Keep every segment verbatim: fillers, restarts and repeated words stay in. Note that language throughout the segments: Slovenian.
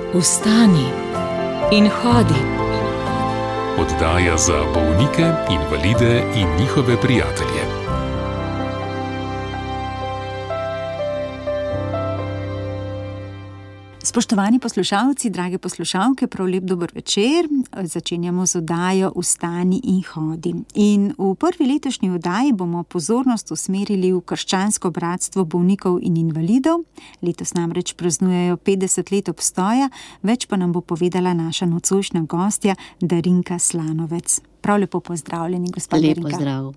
Vstani in hodi. Oddaja za bolnike, invalide in njihove prijatelje. Spoštovani poslušalci, drage poslušalke, prav lep dober večer. Začenjamo z oddajo Vstani in hodi. In v prvi letošnji oddaji bomo pozornost usmerili v krščansko bratstvo bolnikov in invalidov. Letos namreč praznujejo petdeset let obstoja, več pa nam bo povedala naša nocojšnja gostja Darinka Slanovec. Prav lepo pozdravljeni, gospa Darinka. Lep pozdrav.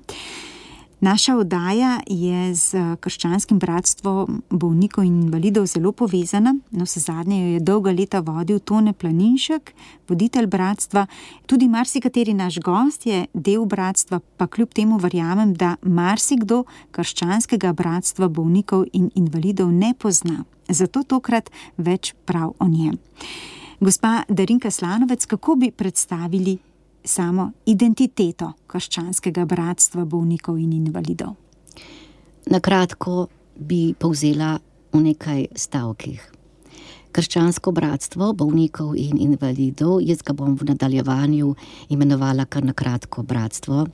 Naša oddaja je z krščanskim bratstvom bolnikov in invalidov zelo povezana. No, vsezadnje jo je dolga leta vodil Tone Planinšek, voditelj bratstva. Tudi marsikateri naš gost je del bratstva, pa kljub temu verjamem, da marsikdo krščanskega bratstva bolnikov in invalidov ne pozna. Zato tokrat več prav o njem. Gospa Darinka Slanovec, kako bi predstavili samo identiteto krščanskega bratstva bolnikov in invalidov? Na kratko bi povzela v nekaj stavkih. Krščansko bratstvo bolnikov in invalidov, jaz ga bom v nadaljevanju imenovala kar na kratko bratstvo,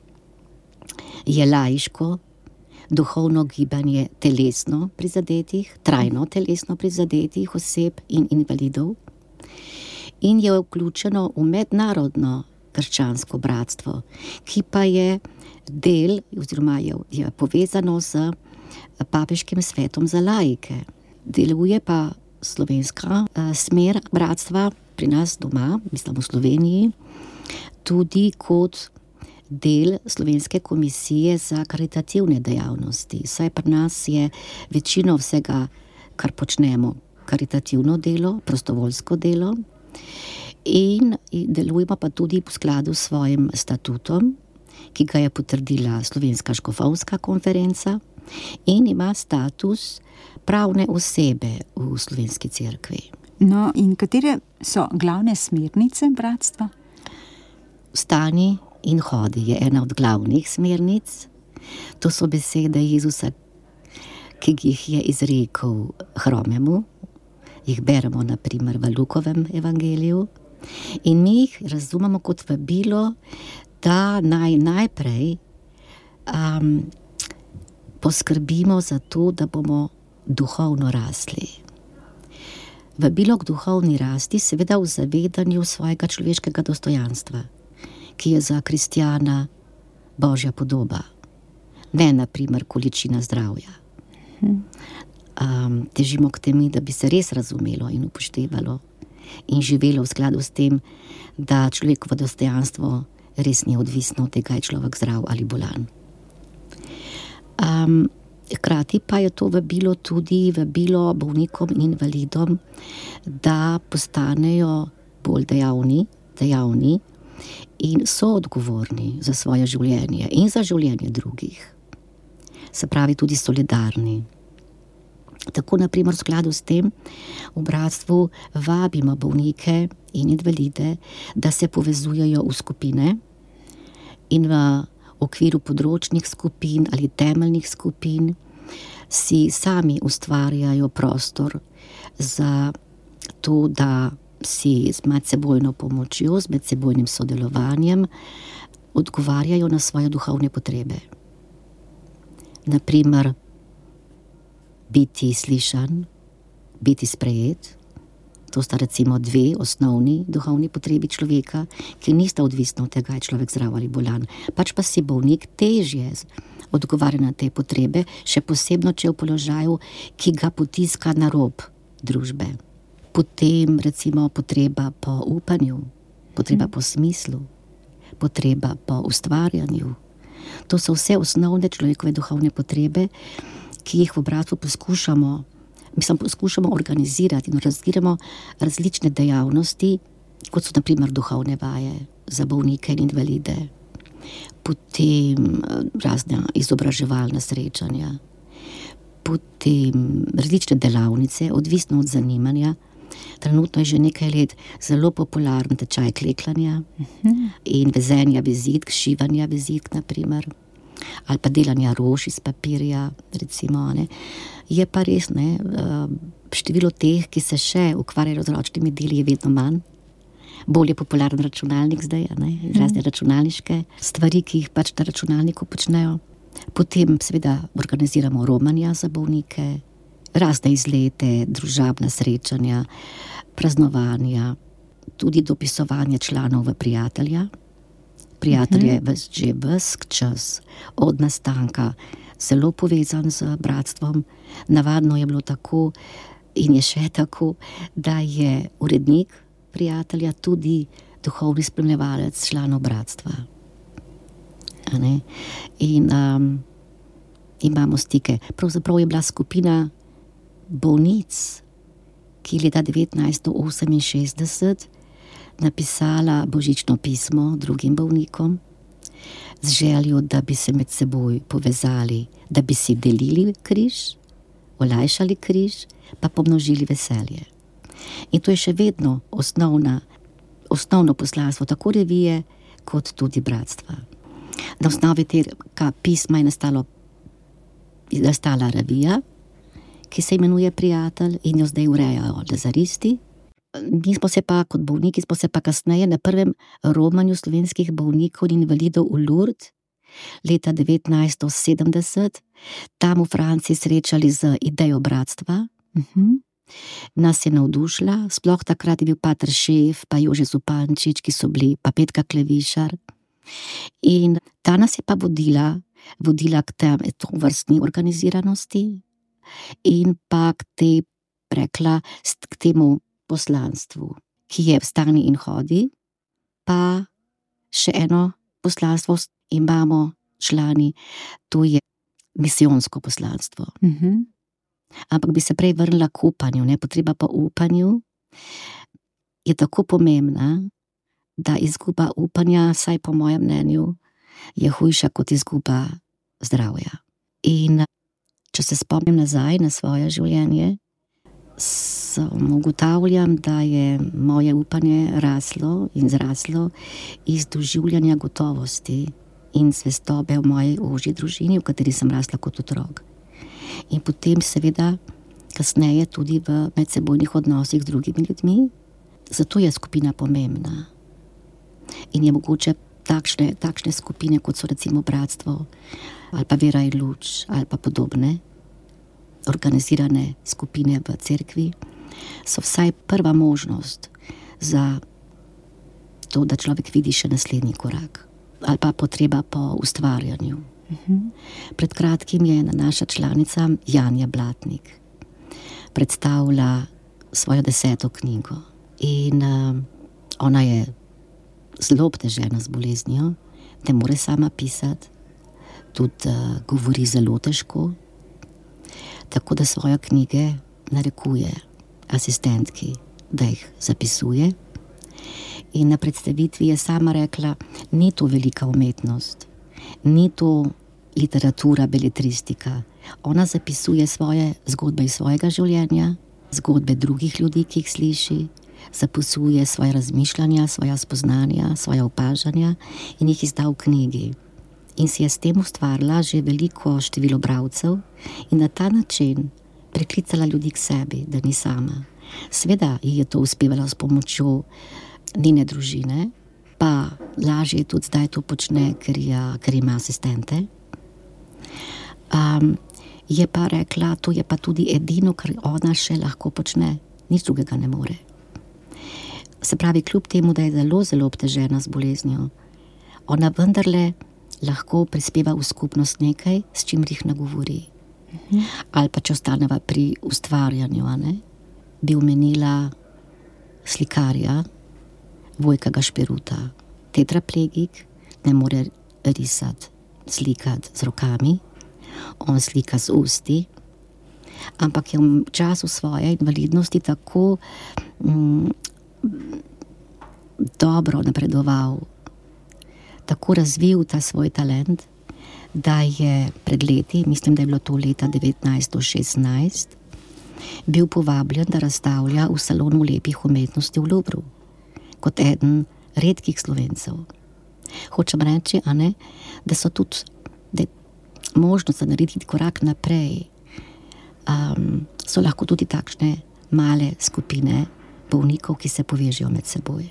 je laiško, duhovno gibanje telesno prizadetih, trajno telesno prizadetih oseb in invalidov in je vključeno v mednarodno krščansko bratstvo, ki pa je del oziroma je, je povezano z papeškim svetom za laike. Deluje pa slovenska uh, smer bratstva pri nas doma, mislim v Sloveniji, tudi kot del Slovenske komisije za karitativne dejavnosti. Saj pri nas je večino vsega, kar počnemo, karitativno delo, prostovoljsko delo. In delujemo pa tudi v skladu s svojim statutom, ki ga je potrdila Slovenska škofovska konferenca in ima status pravne osebe v Slovenski cerkvi. No, in katere so glavne smernice bratstva? Vstani in hodi je ena od glavnih smernic. To so besede Jezusa, ki jih je izrekel hromemu. Jih beremo na primer v Lukovem evangeliju. In mi jih razumemo kot vabilo, da naj najprej um, poskrbimo za to, da bomo duhovno rasli. Vabilo k duhovni rasti seveda v zavedanju svojega človeškega dostojanstva, ki je za kristjana Božja podoba, ne na primer količina zdravja. Um, težimo k temu, da bi se res razumelo in upoštevalo in živelo v skladu s tem, da človekovo dostojanstvo res ni odvisno od tega, je človek zdrav ali bolan. Um, hkrati pa je to vabilo tudi vabilo bolnikom in invalidom, da postanejo bolj dejavni, dejavni in so odgovorni za svoje življenje in za življenje drugih. Se pravi tudi solidarni. Tako, na primer, v skladu s tem v bratstvu vabimo bolnike in invalide, da se povezujejo v skupine in v okviru področnih skupin ali temeljnih skupin si sami ustvarjajo prostor za to, da si z medsebojno pomočjo, z medsebojnim sodelovanjem odgovarjajo na svoje duhovne potrebe. Na primer, biti slišan, biti sprejet. To sta recimo dve osnovni duhovni potrebi človeka, ki nista odvisni od tega, je človek zdrav ali bolan. Pač pa si bolnik težje odgovarja na te potrebe, še posebno, če je v položaju, ki ga potiska na rob družbe. Potem recimo potreba po upanju, potreba po smislu, potreba po ustvarjanju. To so vse osnovne človekove duhovne potrebe, ki jih v bratstvu poskušamo, mislim, poskušamo organizirati in razgiramo različne dejavnosti, kot so na primer duhovne vaje za bolnike in invalide, potem razne izobraževalna srečanja, potem različne delavnice, odvisno od zanimanja. Trenutno je že nekaj let zelo popularen tečaj kleklanja uh-huh. in vezenja vizitk, šivanja vizitk na primer. ali pa delanja rož iz papirja, recimo, ne. Je pa res, ne, število teh, ki se še ukvarjajo z ročnimi deli, je vedno manj. Bolj je popularen računalnik zdaj, ne? Razne računalniške stvari, ki jih pač na računalniku počnejo. Potem seveda organiziramo romanja za bolnike, razne izlete, družabna srečanja, praznovanja, tudi dopisovanje članov v prijatelja. Prijatelj je ves, že ves čas od nastanka zelo povezan z bratstvom. Navadno je bilo tako in je še tako, da je urednik prijatelja tudi duhovni spremljevalec članov bratstva. A ne? In um, imamo stike. Pravzaprav je bila skupina bolnic, ki je leta devetnajststo oseminšestdeset napisala božično pismo drugim bolnikom z željo, da bi se med seboj povezali, da bi si delili križ, olajšali križ, pa pomnožili veselje. In to je še vedno osnovna, osnovno poslanstvo tako revije, kot tudi bratstva. Na osnovi tega pisma je nastalo, je nastala revija, ki se imenuje Prijatelj in jo zdaj urejajo lazaristi. Mi smo se pa kot bolniki, smo se pa kasneje na prvem romanju slovenskih bolnikov in invalidov v Lourdes leta devetnajststo sedemdeset tam v Franciji srečali z idejo bratstva. Uh-huh. Nas je navdušila, sploh takrat je bil pater Šef, pa Jože Zupančič, ki so bili, pa Petka Klevišar. In ta nas je pa vodila, vodila k tem vrstni organiziranosti in pa k tej, rekla, k temu poslanstvu, ki je vstani in hodi, pa še eno poslanstvo imamo člani, to je misijonsko poslanstvo. Mhm. Ampak bi se prej vrnila k upanju, ne? Potreba po upanju je tako pomembna, da izguba upanja, saj po mojem mnenju, je hujša kot izguba zdravja. In če se spomnim nazaj na svoje življenje, ugotavljam, da je moje upanje raslo in zraslo iz doživljanja gotovosti in zvestobe v moji ožji družini, v kateri sem rasla kot otrok. In potem seveda kasneje tudi v medsebojnih odnosih z drugimi ljudmi. Zato je skupina pomembna. In je mogoče takšne, takšne skupine, kot so recimo bratstvo, ali pa Vera in luč, ali pa podobne organizirane skupine v cerkvi, so vsaj prva možnost za to, da človek vidi še naslednji korak. Ali pa potreba po ustvarjanju. Pred kratkim je naša članica Janja Blatnik predstavila svojo deseto knjigo in uh, ona je zelo obtežena z boleznijo, ne more sama pisati, tudi uh, govori zelo težko, tako da svoje knjige narekuje asistentki, da jih zapisuje. In na predstavitvi je sama rekla, ni to velika umetnost, ni to literatura, beletristika. Ona zapisuje svoje zgodbe iz svojega življenja, zgodbe drugih ljudi, ki jih sliši, zapisuje svoje razmišljanja, svoja spoznanja, svoja opažanja in jih izda v knjigi. In si je s tem ustvarila že veliko število bralcev in na ta način priklicala ljudi k sebi, da ni sama. Sveda ji je to uspevalo s pomočjo njene družine, pa lažje tudi zdaj to počne, ker, je, ker ima asistente. Um, je pa rekla, to je pa tudi edino, kar ona še lahko počne, nič drugega ne more. Se pravi, kljub temu, da je zelo, zelo obtežena z boleznijo, ona vendarle lahko prispeva v skupnost nekaj, s čim jih nagovori. Mhm. Ali pa če ostaneva pri ustvarjanju, ne? Bi omenila slikarja Vojka Gašperuta. Tetraplegik, ne more risati, slikati z rokami, on slika z usti, ampak je v času svoje invalidnosti tako mm, dobro napredoval, tako razvil ta svoj talent, da je pred leti, mislim, da je bilo to leta devetnajststo šestnajst, bil povabljen, da razstavlja v salonu lepih umetnosti v Louvru, kot eden redkih Slovencev. Hočem reči, a ne, da so tudi da možnost narediti korak naprej um, so lahko tudi takšne male skupine bolnikov, ki se povežejo med seboj.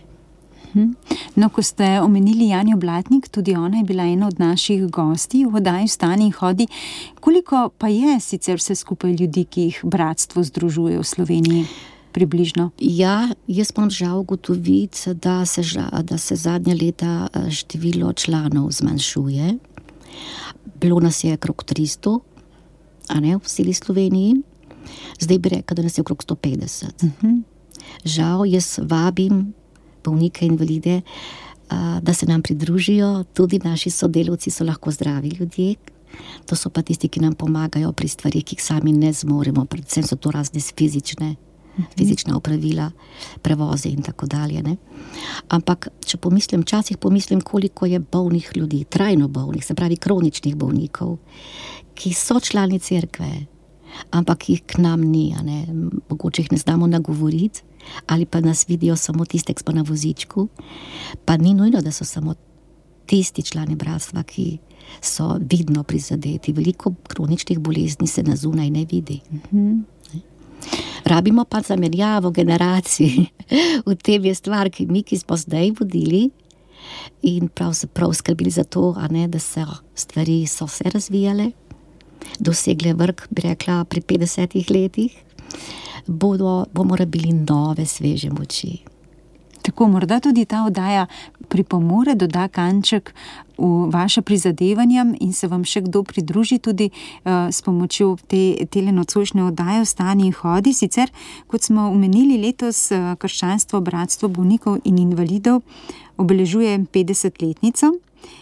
No, ko ste omenili Janjo Blatnik, tudi ona je bila ena od naših gosti v oddaji Vstani in hodi. Koliko pa je sicer vse skupaj ljudi, ki jih bratstvo združuje v Sloveniji približno? Ja, jaz moram žal ugotoviti, da se, da se zadnja leta število članov zmanjšuje. Bilo nas je okrog tristo, a ne, v celi Sloveniji. Zdaj bi rekla, da nas je okrog sto petdeset. Uh-huh. Žal, jaz vabim bolnike, invalide, da se nam pridružijo. Tudi naši sodelavci so lahko zdravi ljudje. To so pa tisti, ki nam pomagajo pri stvarih, ki jih sami ne zmoremo. Predvsem so to razne fizične, fizična opravila, prevoze in tako dalje. Ne? Ampak, če pomislim, včasih pomislim, koliko je bolnih ljudi, trajno bolnih, se pravi kroničnih bolnikov, ki so člani cerkve, ampak jih k nam ni, a ne? Mogoče jih ne znamo nagovoriti, ali pa nas vidijo samo tiste, ki smo na vozičku, pa ni nujno, da so samo tisti člani bratstva, ki so vidno prizadeti. Veliko kroničnih bolezni se na zunaj ne vidi. Mm-hmm. Rabimo pa zamenjavo generacij. V tem je stvar, ki mi, ki smo zdaj vodili in pravzaprav skrbili za to, a ne, da se stvari so se razvijale, dosegle vrh, bi rekla, pri petdesetih letih, bodo, bomo rabili nove, sveže moči. Tako, morda tudi ta oddaja pripomore, doda kanček v vaše prizadevanja in se vam še kdo pridruži tudi uh, s pomočjo te telenocojšnje oddaje Vstani in hodi. Sicer, kot smo omenili, letos uh, Krščanstvo, bratstvo bolnikov in invalidov obeležuje petdesetletnico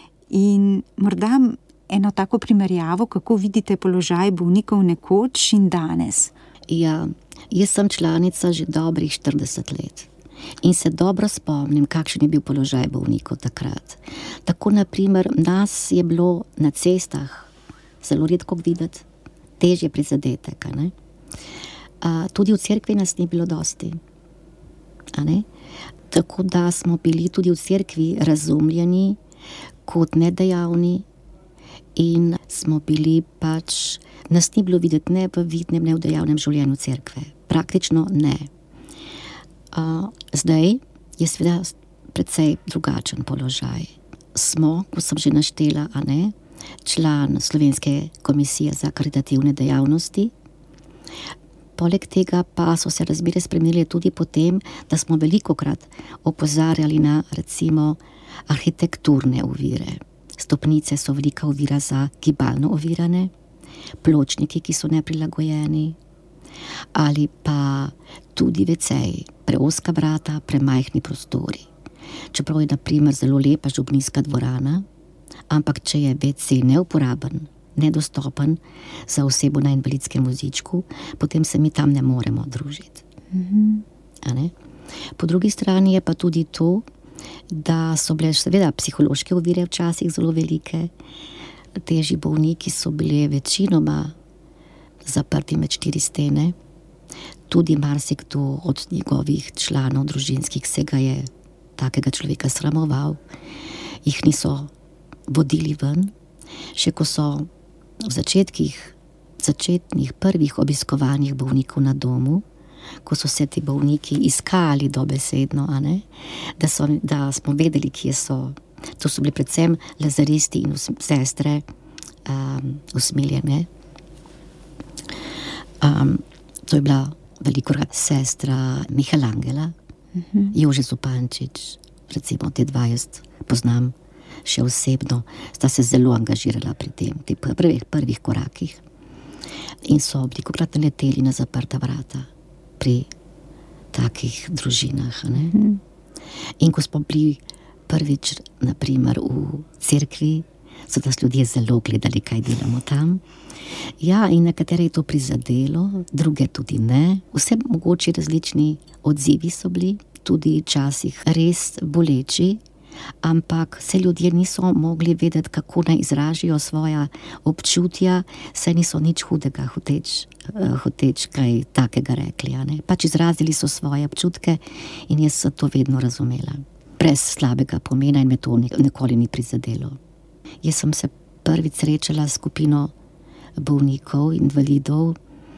in morda eno tako primerjavo, kako vidite položaj bolnikov nekoč in danes. Ja, jaz sem članica že dobrih štirideset let. In se dobro spomnim, kakšen je bil položaj bolnikov takrat. Tako, na primer, nas je bilo na cestah zelo redko videti, težje prizadetek, a ne? A, tudi v cerkvi nas ni bilo dosti, a ne? Tako da smo bili tudi v cerkvi razumljeni kot nedejavni in smo bili pač, nas ni bilo videti ne v vidnem, ne v dejavnem življenju cerkve. Praktično ne. Uh, zdaj je seveda precej drugačen položaj. Smo, ko sem že naštela, a ne, član Slovenske komisije za karitativne dejavnosti. Poleg tega pa so se razmere spremenile tudi potem, da smo velikokrat opozarjali na, recimo, arhitekturne ovire. Stopnice so velika ovira za gibalno ovirane, pločniki, ki so neprilagojeni, ali pa tudi veceji, preozka vrata, premajhni prostori. Čeprav je na primer zelo lepa župnijska dvorana, ampak če je vecej neuporaben, nedostopen za osebo na invalidskem vozičku, potem se mi tam ne moremo družiti. Mm-hmm. A ne? Po drugi strani je pa tudi to, da so bile seveda psihološke ovire včasih zelo velike. Težji bolniki so bile večinoma zaprti med štiri stene. Tudi marsikdo od njegovih članov družinskih se ga je takega človeka sramoval. Jih niso vodili ven. Še ko so v začetkih, začetnih prvih obiskovanjih bolnikov na domu, ko so se ti bolniki iskali dobesedno, a ne, da, so, da smo vedeli, kje so. To so bili predvsem lazaristi in sestre um, usmiljene. Um, to je bila velikokrat sestra Michelangela, uh-huh. Jože Zupančič, recimo te dva jaz poznam še osebno, sta se zelo angažirala pri tem, pri prvih, prvih korakih in so velikokrat naleteli na zaprta vrata pri takih družinah. Ne? Uh-huh. In ko smo bili prvič, na primer, v cerkvi, so nas ljudje zelo gledali, kaj delamo tam. Ja, in nekatere je to prizadelo, druge tudi ne. Vse mogoče različni odzivi so bili, tudi včasih res boleči, ampak se ljudje niso mogli vedeti, kako naj izražijo svoja občutja, saj niso nič hudega hoteč, hoteč kaj takega rekli. A ne? Pač izrazili so svoje občutke in jaz sem to vedno razumela. Brez slabega pomena in me to nikoli ni prizadelo. Jaz sem se prvič srečala s skupino bolnikov, invalidov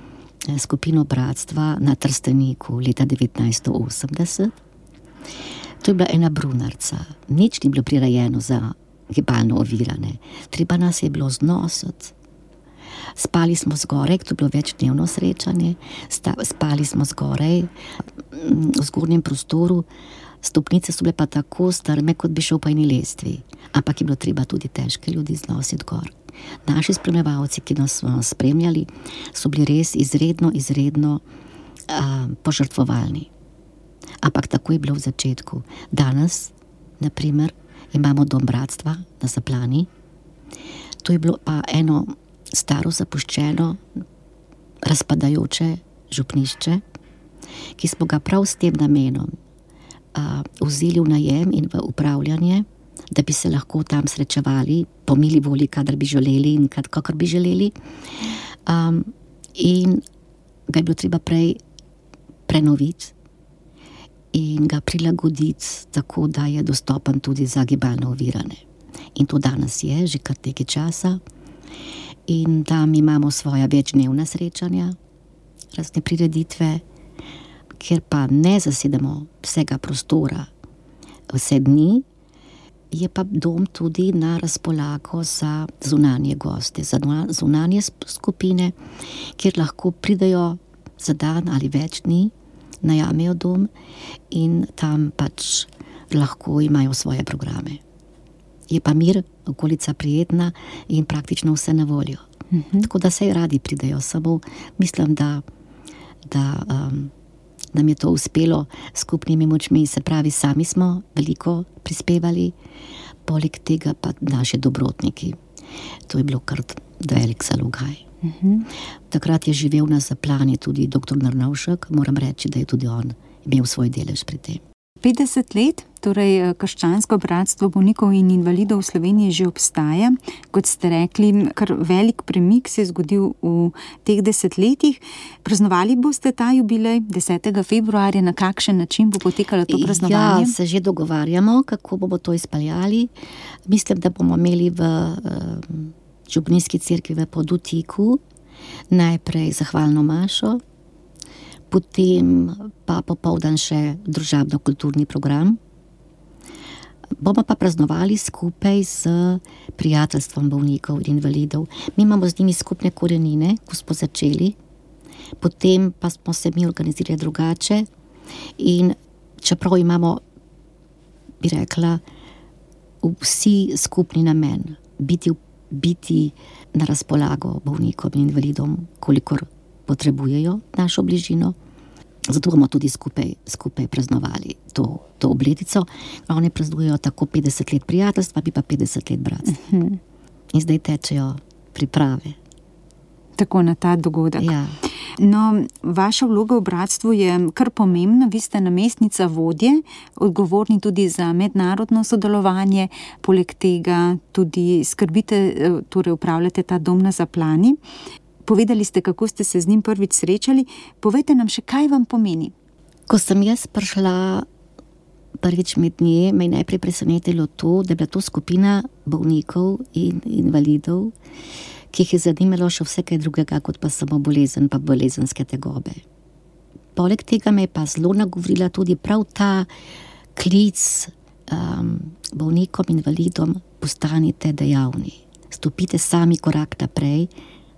skupino bratstva na Trsteniku leta devetnajststo osemdeset. To je bila ena brunarca. Nič ni bilo prirejeno za gibalno ovirane. Treba nas je bilo znositi. Spali smo zgoraj, to je bilo večdnevno srečanje, spali smo zgoraj v zgornjem prostoru, stopnice so bile pa tako strme, kot bi šel po eni lestvi. Ampak je bilo treba tudi težke ljudi znositi gor. Naši spremljevalci, ki nas so spremljali, so bili res izredno, izredno uh, požrtvovalni. Ampak tako je bilo v začetku. Danes, na primer, imamo dom bratstva na Zaplani. To je bilo pa eno staro zapuščeno, razpadajoče župnišče, ki smo ga prav s tem namenom uh, vzeli v najem in v upravljanje, da bi se lahko tam srečevali po mili volji, kadar bi želeli in kakor bi želeli. Um, in ga je bilo treba prej prenoviti in ga prilagoditi tako, da je dostopen tudi za gibalno ovirane. In to danes je, že kar nekaj časa. In tam imamo svoja večdnevna srečanja, razne prireditve, kjer pa ne zasedemo vsega prostora vse dni, je pa dom tudi na razpolago za zunanje goste, za zunanje skupine, kjer lahko pridejo za dan ali več dni, najamejo dom in tam pač lahko imajo svoje programe. Je pa mir, okolica prijetna in praktično vse na voljo. Mm-hmm. Tako da se radi pridejo, samo mislim, da, da um, nam je to uspelo skupnimi močmi, se pravi, sami smo veliko prispevali, poleg tega pa naši dobrotniki. To je bilo kar velik zalogaj. Mm-hmm. Takrat je živel na Zaplani tudi doktor Drnovšek, moram reči, da je tudi on imel svoj delež pri tem. petdeset let, torej krščansko bratstvo bolnikov in invalidov v Sloveniji že obstaja. Kot ste rekli, kar velik premik se je zgodil v teh desetletjih. Praznovali boste ta jubilej desetega februarja, na kakšen način bo potekalo to praznovanje? Ja, se že dogovarjamo, kako bomo to izpeljali. Mislim, da bomo imeli v uh, župnijski cerkvi v Podutiku najprej zahvalno mašo, potem pa popoldan še družabno-kulturni program. Bomo pa praznovali skupaj z prijateljstvom bolnikov in invalidov. Mi imamo z njimi skupne korenine, ko smo začeli, potem pa smo se mi organizirali drugače in čeprav imamo, bi rekla, vsi skupni namen, biti, biti na razpolago bolnikom in invalidom, kolikor potrebujejo našo bližino. Zato bomo tudi skupaj, skupaj praznovali to, to obletnico. Oni praznujejo tako petdeset let prijateljstva, bi pa petdeset let bratstva. Uh-huh. In zdaj tečejo priprave. Tako na ta dogodek. Ja. No, vaša vloga v bratstvu je kar pomembna. Vi ste namestnica vodje, odgovorni tudi za mednarodno sodelovanje. Poleg tega tudi skrbite, torej upravljate ta dom na Zaplani. Povedali ste, kako ste se z njim prvič srečali. Povejte nam še, kaj vam pomeni. Ko sem jaz prišla prvič med nje, me je najprej presenetilo to, da je bila to skupina bolnikov in invalidov, ki jih je zanimalo še vse kaj drugega, kot pa samo bolezen pa bolezenske tegobe. Poleg tega me je pa zelo nagovorila tudi prav ta klic um, bolnikom in invalidom: postanite dejavni, stopite sami korak naprej,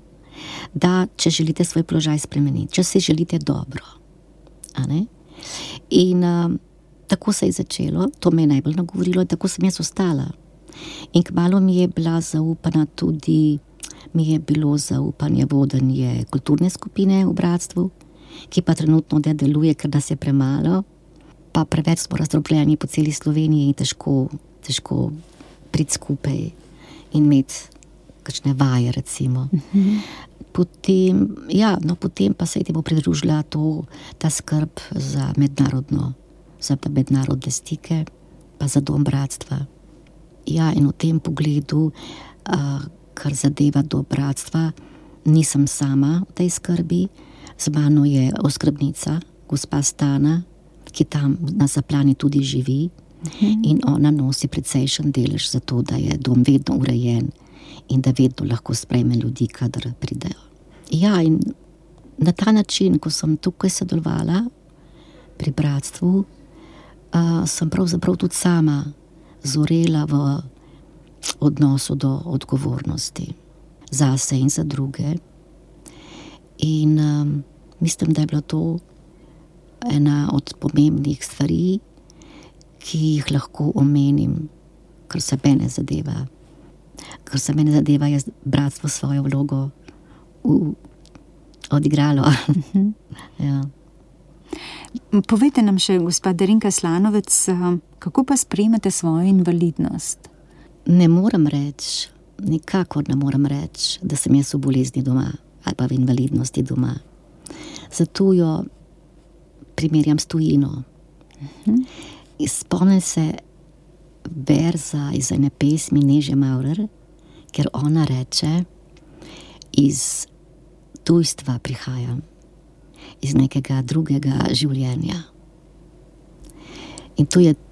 da če želite svoj položaj spremeniti, če si želite dobro. A ne? In um, tako se je začelo, to me je najbolj nagovorilo in tako sem jaz ostala. In kmalu mi je bila zaupana tudi, mi je bilo zaupanje vodenje kulturne skupine v bratstvu, ki pa trenutno ne deluje, ker nas je premalo, pa preveč smo razdrobljeni po celi Sloveniji in težko, težko priti skupaj in imeti kakšne vaje, recimo. Uh-huh. Potem, ja, no, potem pa se je temu pridružila to, ta skrb za mednarodno, za mednarodne stike, pa za dom bratstva. Ja, in v tem pogledu, uh, kar zadeva dom bratstva, nisem sama v tej skrbi. Z mano je oskrbnica, gospa Stana, ki tam na Zaplani tudi živi, uh-huh. in ona nosi precejšen delež za to, da je dom vedno urejen in da vedno lahko sprejme ljudi, kadar pridejo. Ja, in na ta način, ko sem tukaj sodelovala pri bratstvu, uh, sem pravzaprav tudi sama zorela v odnosu do odgovornosti zase in za druge. In um, mislim, da je bilo to ena od pomembnih stvari, ki jih lahko omenim, kar se mene zadeva. Kar se mene zadeva, je bratstvo svojo vlogo v, odigralo. Ja. Povejte nam še, gospa Darinka Slanovec, kako pa sprejemate svojo invalidnost? Ne morem reči, nikakor ne morem reči, da sem jaz v bolezni doma ali pa v invalidnosti doma. Zato jo primerjam s tujino. Uh-huh. Spomnim se verza iz ene pesmi Neže Maurer, ker ona reče, iz tujstva prihajam, iz nekega drugega življenja. In to je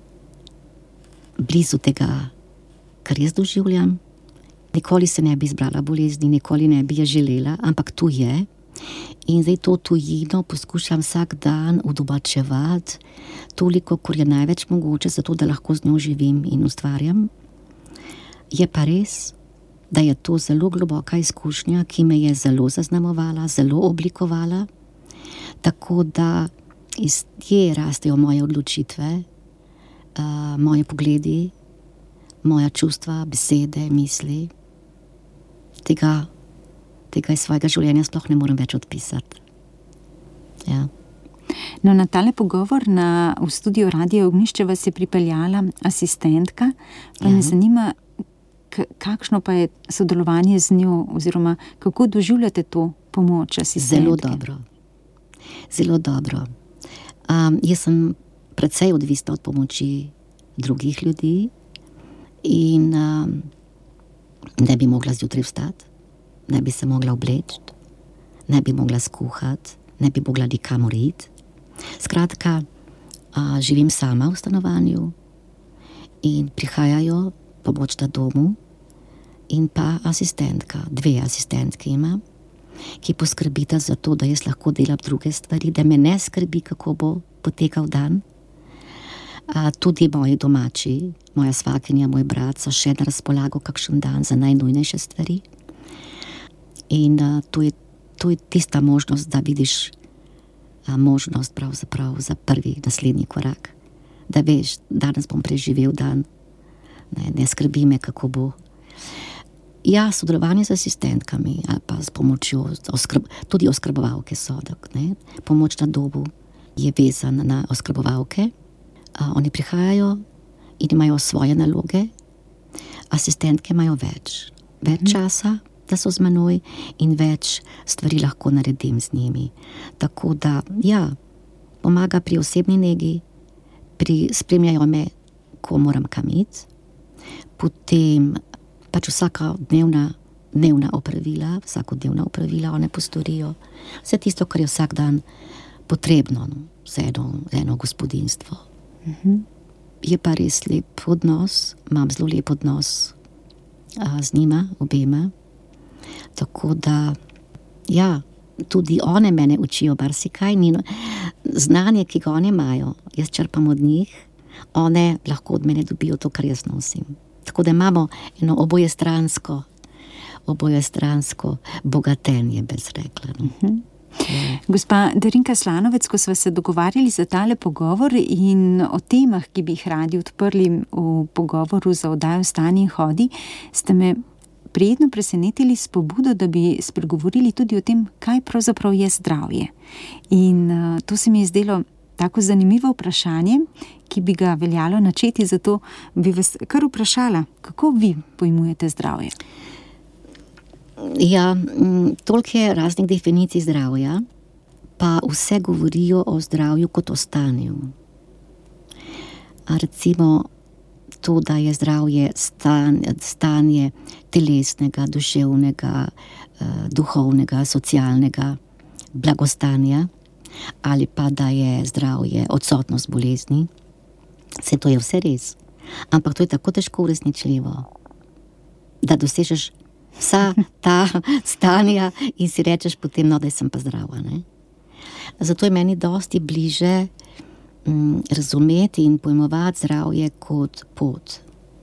blizu tega, kar jaz doživljam. Nikoli se ne bi izbrala bolezni, nikoli ne bi je želela, ampak tu je. In zdaj to tujino poskušam vsak dan udomačevati, toliko, kot je največ mogoče, zato da lahko z njo živim in ustvarjam. Je pa res, da je to zelo globoka izkušnja, ki me je zelo zaznamovala, zelo oblikovala, tako da iz nje rastejo moje odločitve, uh, moje pogledi, moja čustva, besede, misli. Tega, tega iz svojega življenja sploh ne morem več odpisati. Ja. No, na tale pogovor na, v studiu Radia Ognjišče vas je pripeljala asistentka, pa ja. Me zanima, k, kakšno pa je sodelovanje z njo, oziroma kako doživljate to pomoč asistentke? Zelo dobro. Zelo dobro. Um, jaz sem precej odvisna od pomoči drugih ljudi in um, ne bi mogla zjutraj vstati, ne bi se mogla obleči, ne bi mogla skuhati, ne bi mogla nikamor iti. Skratka, a, živim sama v stanovanju in prihajajo pomoč na domu in pa asistentka, dve asistentke ima, ki poskrbita za to, da jaz lahko delam druge stvari, da me ne skrbi, kako bo potekal dan. A, tudi moji domači, moja svakinja, moj brat so še na razpolago kakšen dan za najnujnejše stvari. In a, to, je, to je tista možnost, da vidiš a, možnost pravzaprav za prvi naslednji korak. Da veš, danes bom preživel dan, ne, ne skrbi me, kako bo. Ja, sodelovanje z asistentkami ali pa s pomočjo, oskrb, tudi oskrbovalke so, ne, pomoč na domu je vezana na oskrbovalke. A, oni prihajajo in imajo svoje naloge, asistentke imajo več, več mhm. časa, da so z menoj in več stvari lahko naredim z njimi. Tako da, ja, pomaga pri osebni negi, pri spremljajo me, ko moram kam iti, potem pač vsaka dnevna, dnevna opravila, vsakodnevna opravila one postorijo, vse tisto, kar je vsak dan potrebno, no, za eno, za eno gospodinjstvo. Uh-huh. Je pa res lep odnos, imam zelo lep odnos a, z njima, obema. Tako da, ja, tudi one mene učijo marsikaj, njeno znanje, ki ga one imajo, jaz črpam od njih, one lahko od mene dobijo to, kar jaz nosim. Tako da imamo eno obojestransko, obojestransko bogatenje, bi rekla. No. Uh-huh. Gospa Darinka Slanovec, ko smo se dogovarjali za tale pogovor in o temah, ki bi jih radi odprli v pogovoru za oddajo Vstani in hodi, ste me prijetno presenetili s pobudo, da bi spregovorili tudi o tem, kaj pravzaprav je zdravje. In uh, to se mi je zdelo tako zanimivo vprašanje, ki bi ga veljalo načeti, zato bi vas kar vprašala, kako vi pojmujete zdravje? Ja, toliko je raznih definicij zdravja, pa vse govorijo o zdravju kot o stanju. A recimo to, da je zdravje stan, stanje telesnega, duševnega, eh, duhovnega, socialnega blagostanja, ali pa da je zdravje odsotnost bolezni. Vse to je vse res, ampak to je tako težko uresničljivo, da dosežeš vsa ta stanja in si rečeš potem, no, da sem pa zdrava, ne. Zato je meni dosti bliže mm, razumeti in pojmovati zdravje kot pot.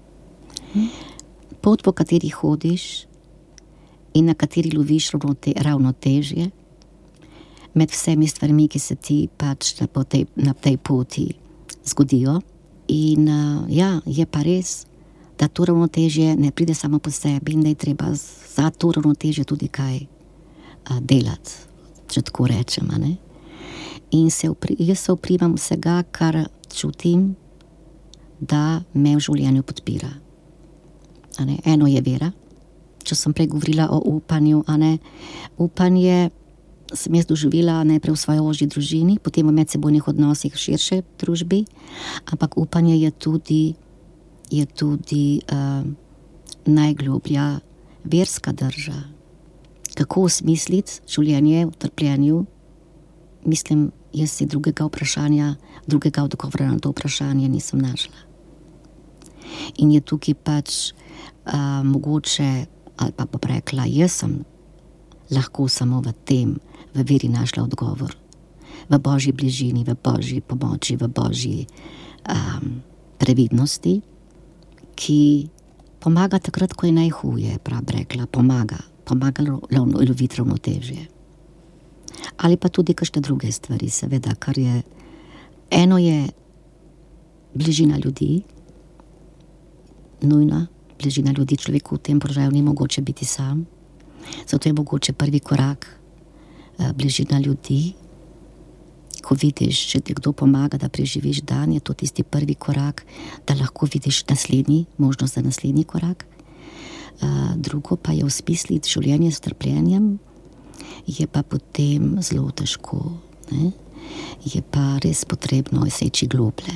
Pot, po kateri hodiš in na kateri loviš ravnote, ravnotežje med vsemi stvarmi, ki se ti pač na, tej, na tej poti zgodijo. In uh, ja, je pa res, da to ravnotežje ne pride samo po sebi in da je treba za to ravnotežje tudi kaj uh, delati, če tako rečem, a ne. In se upri, jaz se uprimam vsega, kar čutim, da me v življenju podpira. A ne? Eno je vera, če sem prej govorila o upanju, a ne. Upanje sem jaz doživela najprej v svoji ožji družini, potem v medsebojnih odnosih v širše družbi, ampak upanje je tudi, je tudi uh, najgloblja verska drža. Kako osmisliti življenje v trpljenju? Mislim, jaz si drugega vprašanja, drugega odgovora na to vprašanje nisem našla. In je tukaj pač uh, mogoče, ali pa bom rekla, jaz sem lahko samo v tem, v veri našla odgovor. V Božji bližini, v Božji pomoči, v Božji um, previdnosti, ki pomaga takrat, ko je najhuje, prav rekla, pomaga, pomaga loviti ravnotežje. Ali pa tudi kakšne druge stvari, seveda, kar je, eno je bližina ljudi, nujna bližina ljudi, človeku v tem položaju ni mogoče biti sam, zato je mogoče prvi korak bližina ljudi. Ko vidiš, če ti kdo pomaga, da preživiš dan, je to tisti prvi korak, da lahko vidiš naslednji, možnost za naslednji korak. Drugo pa je osmisliti življenje s trpljenjem, je pa potem zelo težko, ne? Je pa res potrebno seči globlje.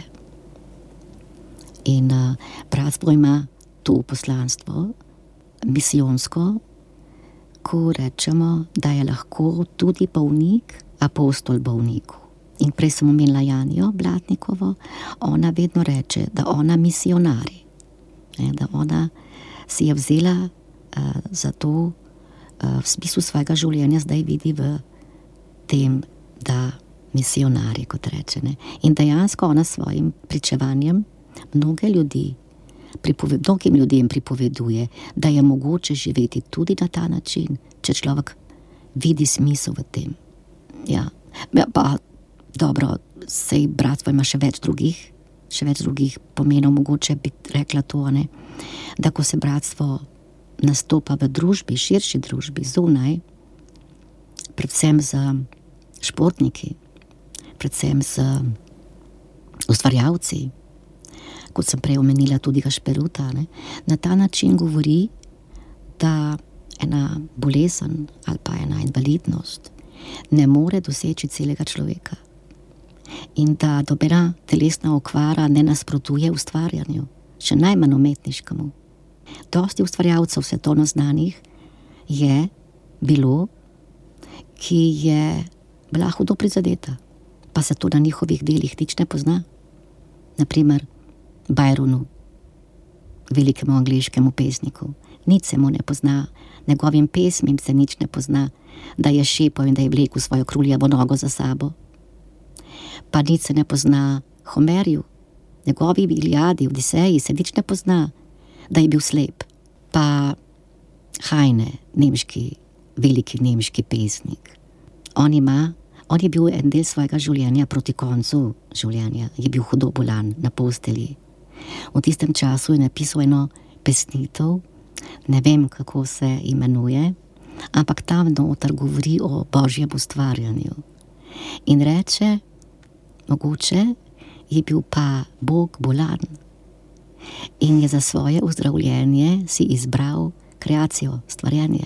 In uh, bratstvo ima to poslanstvo, misijonsko, ko rečemo, da je lahko tudi bolnik apostol bolniku. In prej sem omenila Janjo Blatnikovo, ona vedno reče, da ona misionari, ne? Da ona si je vzela uh, za to, v smislu svojega življenja zdaj vidi v tem, da misionari, kot reče, ne. In dejansko ona s svojim pričevanjem mnoge ljudi, pripoved, mnogim ljudem pripoveduje, da je mogoče živeti tudi na ta način, če človek vidi smisel v tem. Ja, pa dobro, sej bratstvo ima še več drugih, še več drugih pomenov, mogoče bi rekla to, ne, da ko se bratstvo nastopa v družbi, širši družbi, zunaj, predvsem z športniki, predvsem z ustvarjalci, kot sem prej omenila tudi Gašperuta, ne, na ta način govori, da ena bolezen ali pa ena invalidnost ne more doseči celega človeka in da nobena telesna okvara ne nasprotuje ustvarjanju, še najmanj umetniškemu. Dosti ustvarjalcev svetovno znanih je bilo, ki je bila hudo prizadeta, pa se to na njihovih delih nič ne pozna. Naprimer, Byronu, velikemu angleškemu pesniku, nič se mu ne pozna, njegovim pesmim se nič ne pozna, da je šepal in da je vlekel svojo kruljevo nogo za sabo. Pa nič se ne pozna Homerju, njegovi Iliadi, Odiseji se nič ne pozna, da je bil slep. Pa Heine, nemški, veliki nemški pesnik. On ima, on je bil en del svojega življenja proti koncu življenja, je bil hudo bolan na postelji. V tistem času je napisal eno pesnitev, ne vem, kako se imenuje, ampak tam noter govori o Božjem ustvarjanju. In reče, mogoče je bil pa Bog bolan in je za svoje uzdravljenje si izbral kreacijo, stvarjanje.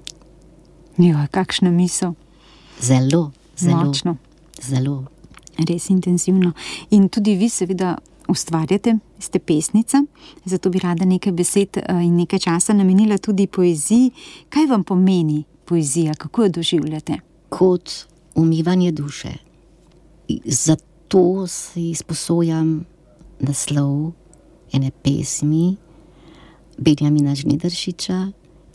Jo, kakšna misel. Zelo, zelo. Močno. Zelo. Res intenzivno. In tudi vi seveda ustvarjate, ste pesnica, zato bi rada nekaj besed in nekaj časa namenila tudi poeziji. Kaj vam pomeni poezija? Kako jo doživljate? Kot umivanje duše. Zato si izposojam naslov ene pesmi Benjamina Žnidaršiča,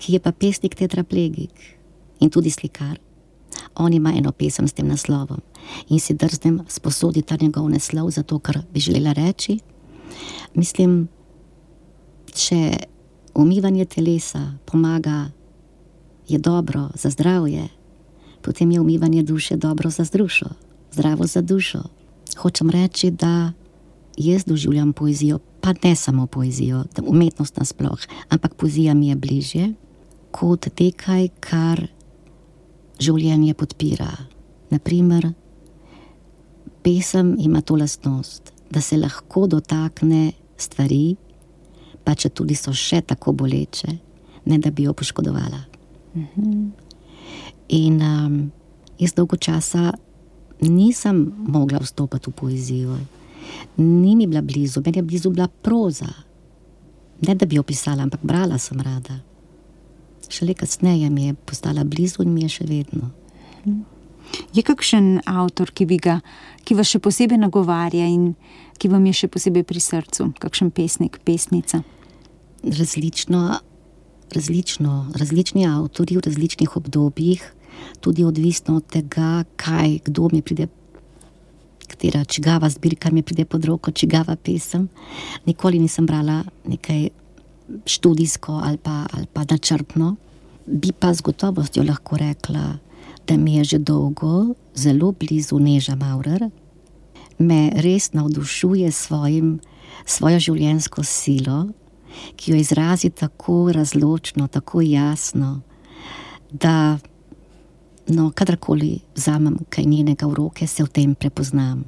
ki je pa pesnik tetraplegik in tudi slikar. On ima eno pesem s tem naslovom in si drznem sposoditi ta njegov naslov, zato ker bi želela reči, mislim, če umivanje telesa pomaga, je dobro za zdravje, potem je umivanje duše dobro za dušo, zdravo za dušo. Hočem reči, da jaz doživljam poezijo, pa ne samo poezijo, umetnost nasploh, ampak poezija mi je bližje kot nekaj, kar življenje podpira. Naprimer, pesem ima to lastnost, da se lahko dotakne stvari, pa če tudi so še tako boleče, ne da bi jo poškodovala. Mm-hmm. In um, jaz dolgo časa nisem mogla vstopati v poezijo. Ni mi bila blizu, meni je blizu bila proza. Ne da bi jo pisala, ampak brala sem rada. Šele kasneje mi je postala blizu in mi je še vedno. Je kakšen avtor, ki, bi ga, ki vas še posebej nagovarja in ki vam je še posebej pri srcu? Kakšen pesnik, pesnica? Različno, različno, različni avtorji v različnih obdobjih, tudi odvisno od tega, kaj, kdo mi pride, katera čigava zbirka mi pride pod roko, čigava pesem. Nikoli nisem brala nekaj študijsko ali pa, ali pa načrtno. Bi pa z gotovostjo lahko rekla, da mi je že dolgo zelo blizu Neža Maurer. Me res navdušuje svojim, svojo življenjsko silo, ki jo izrazi tako razločno, tako jasno, da no, kadarkoli vzamem kaj njenega v roke, se v tem prepoznam.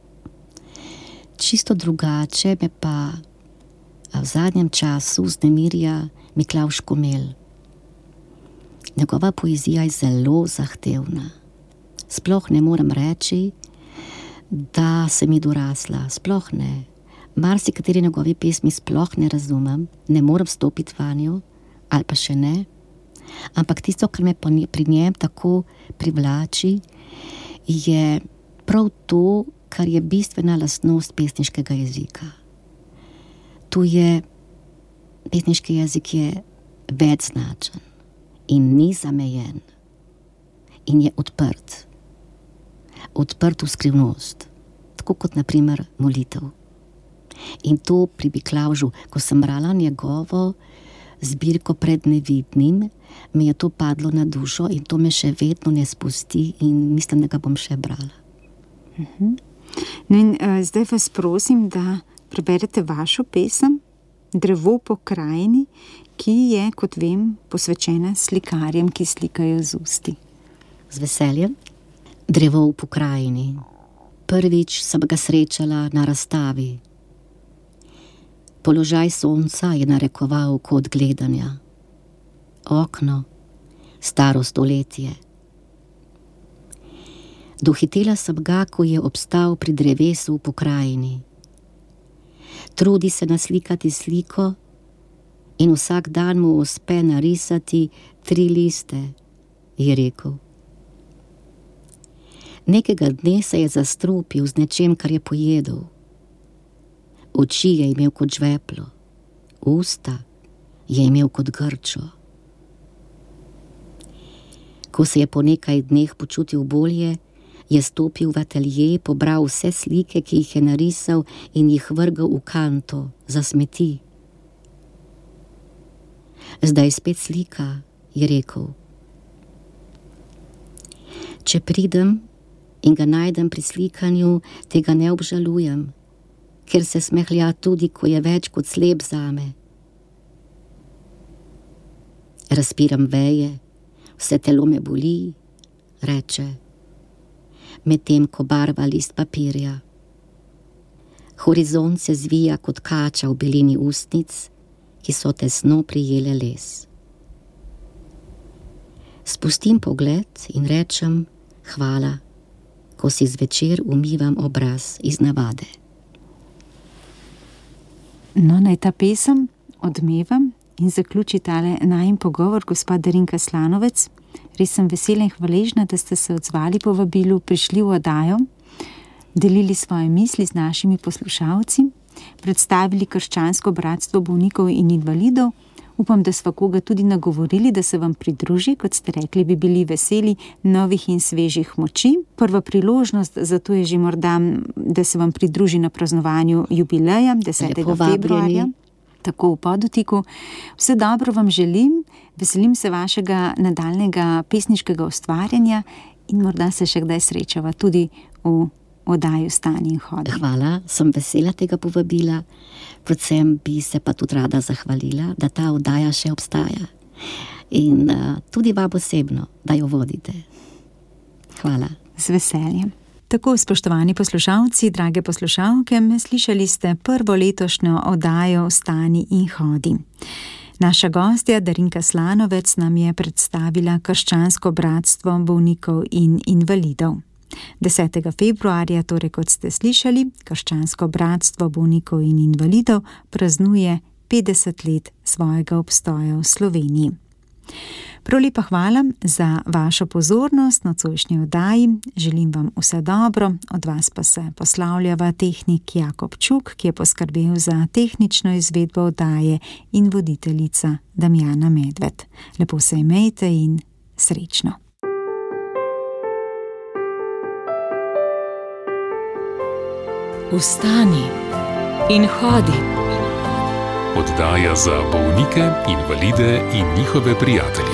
Čisto drugače me pa v zadnjem času vznemirja Miklavž Komelj. Njegova poezija je zelo zahtevna. Sploh ne morem reči, da sem ji dorasla. Sploh ne. Marsikateri njegovi pesmi sploh ne razumem, ne morem stopiti vanjo, ali pa še ne. Ampak tisto, kar me pri njem tako privlači, je prav to, kar je bistvena lastnost pesniškega jezika. Tu je, pesniški jezik je večznačen in ni zamejen in je odprt. Odprt v skrivnost, tako kot na primer molitev. In to pri Miklavžu, ko sem brala njegovo zbirko Pred nevidnim, mi je to padlo na dušo in to me še vedno ne spusti in mislim, da ga bom še brala. Uh-huh. No in uh, zdaj vas prosim, da preberete vašo pesem Drevo po krajini, ki je, kot vem, posvečena slikarjem, ki slikajo z usti. Z veseljem. Drevo v pokrajini. Prvič sem ga srečala na razstavi. Položaj sonca je narekoval kot gledanja. Okno, staro stoletje. Dohitela sem ga, ko je obstal pri drevesu v pokrajini. Trudi se naslikati sliko in vsak dan mu uspe narisati tri liste, je rekel. Nekega dne se je zastrupil z nečem, kar je pojedel. Oči je imel kot žveplo, usta je imel kot grčo. Ko se je po nekaj dneh počutil bolje, je stopil v atelje, pobral vse slike, ki jih je narisal in jih vrgal v kanto za smeti. Zdaj spet slika, je rekel. Če pridem in ga najdem pri slikanju, tega ne obžalujem, ker se smehlja tudi, ko je več kot slep zame. Razpiram veje, vse telo me boli, reče, medtem ko barva list papirja. Horizont se zvija kot kača v belini ustnic, ki so tesno prijele les. Spustim pogled in rečem hvala, ko si zvečer umivam obraz iz navade. No, naj ta pesem odmevam in zaključi tale najin pogovor, gospa Darinka Slanovec. Res sem vesela in hvaležna, da ste se odzvali po vabilu, prišli v oddajo, delili svoje misli z našimi poslušalci, predstavili krščansko bratstvo bolnikov in invalidov, Upam, da sva koga tudi nagovorili, da se vam pridruži, kot ste rekli, bi bili veseli novih in svežih moči. Prva priložnost za to je že morda, da se vam pridruži na praznovanju jubileja desetega februarja. Tako v Podotiku. Vse dobro vam želim, veselim se vašega nadaljnega pesniškega ustvarjanja in morda se še kdaj srečava tudi v oddaji Vstani in hodi. Hvala, sem vesela tega povabila. Predvsem bi se pa tudi rada zahvalila, da ta oddaja še obstaja. In uh, tudi vam osebno, da jo vodite. Hvala. Z veseljem. Tako, spoštovani poslušalci, drage poslušalke, slišali ste prvo letošnjo oddajo Vstani in hodi. Naša gostja Darinka Slanovec nam je predstavila Krščansko bratstvo bolnikov in invalidov. desetega februarja, torej kot ste slišali, Krščansko bratstvo bolnikov in invalidov praznuje petdeset let svojega obstoja v Sloveniji. Prav lepa hvala za vašo pozornost na nocojšnji oddaji. Želim vam vse dobro, od vas pa se poslavljava tehnik Jakob Čuk, ki je poskrbel za tehnično izvedbo oddaje, in voditeljica Damjana Medved. Lepo se imejte in srečno. Vstani in hodi. Oddaja za bolnike, invalide in njihove prijatelje.